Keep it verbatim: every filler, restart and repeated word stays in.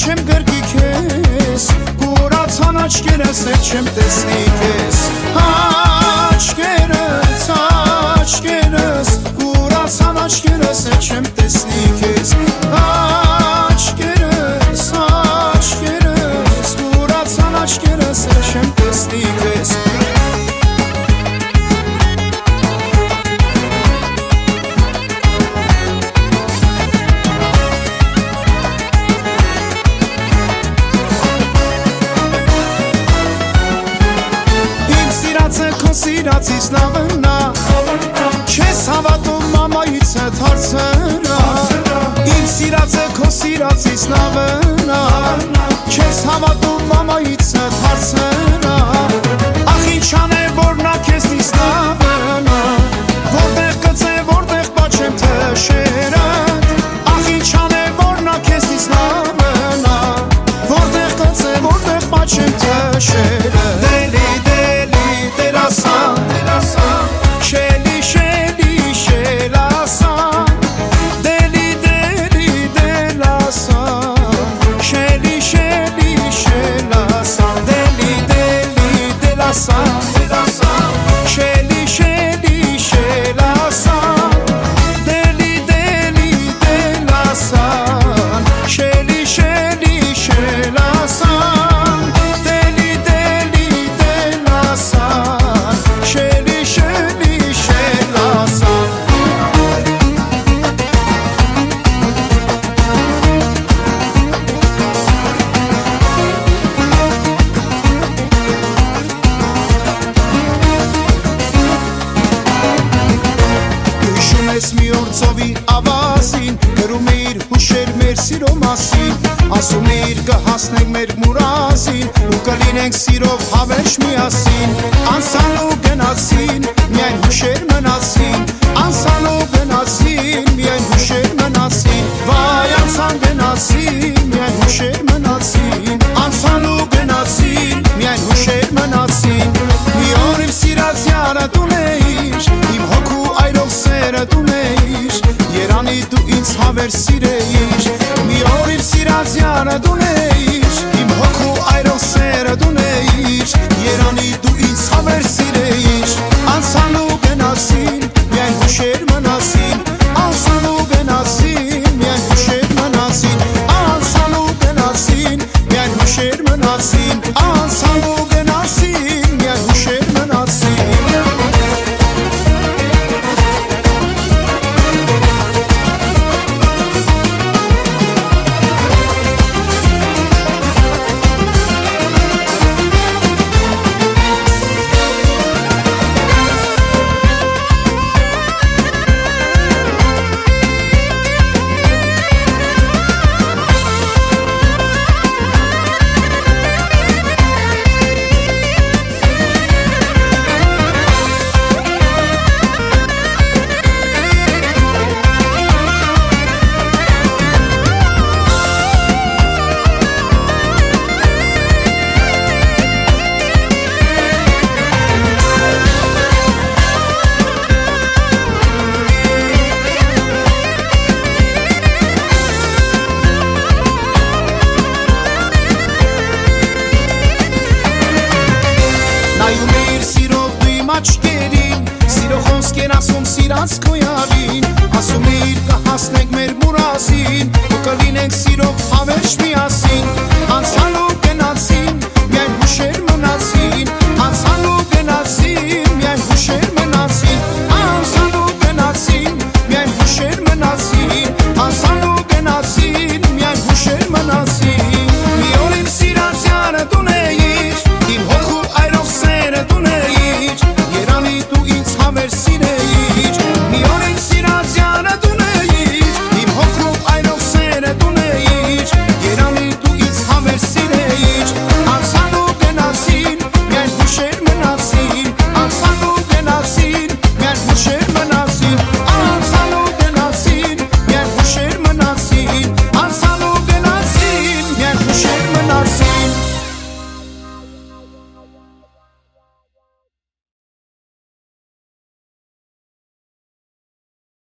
չեմ գրկի քեզ, կուրացան աչքերս էլ չեմ տեսնի քեզ, աչքերս, աչքերս, կուրացան աչքերս էլ չեմ տեսնի քեզ, աչքերս, աչքերս, կուրացան աչքերս էլ չեմ տեսնի քեզ. Քո սիրածից նավնա, չես հավատում մամայից հետ հարցնա, իմ սիրածը քո սիրածից նավնա, չես հավատում մամայից հետ հարցնա, ախ ինչ անեմ որ նա քեզնից նավնա, որտեղ կծե որտեղ պաչեմ թշերդ, ախ ինչ անեմ որ նա քեզնից նավնա, որտեղ կծե որտեղ պաչեմ թշերդ. Şeli şeli şelasan, deli deli delasan, şeli şeli şelasan, deli deli delasan, şeli şeli şelasan, deli deli delasan, şeli şeli şelasan, deli deli delasan, şeli şeli. Մի օր ծովի ավազին գրում էիր հուշեր մեր սիրո մասին, ասում էիր կհասնենք մեր մուրազին ու կլինենք սիրով հավերժ միասին, անցան ու գնացին միայն հուշեր մնացին, անցան ու գնացին միայն հուշեր մնացին, վայ անցան գնացին միայն հուշեր մնացին, անցան ու գնացին միայն հուշեր մնացին. Մի օր իմ սիրած յարը դու էիր, իմ հոգու այրող սերը դու Երանի դու ինձ հավեր սիրեիր, մի օր իմ սիրած յարը դու էիր, իմ հոգու այրող սերը դու էիր, Երանի դու ինձ հավեր սիրեիր, անցան ու գնացին միայն հուշեր մնացին, անցան ու գնացին միայն հուշեր մնացին, անցան ու գնացին միայն հուշեր մնացին, անցան ու գնացին միայն հուշեր մնացին. Սիրո խոսքեր ասում սիրած քո յարին, ասում էիր կհասնենք մեր մուրազին ու կլինենք սիրով հավերժ միասին, անցան ու